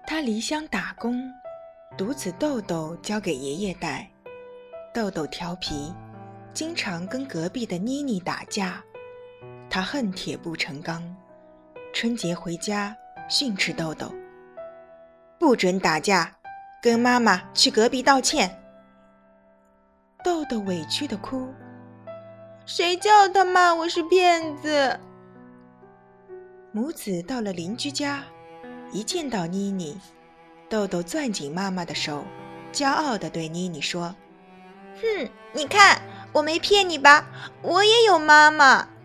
他离乡打工，独子豆豆交给爷爷带。豆豆调皮，经常跟隔壁的妮妮打架。他恨铁不成钢，春节回家训斥豆豆：不准打架，跟妈妈去隔壁道歉。豆豆委屈地哭：谁叫他骂我是骗子？母子到了邻居家，一见到妮妮，豆豆攥紧妈妈的手，骄傲地对妮妮说：你看，我没骗你吧，我也有妈妈。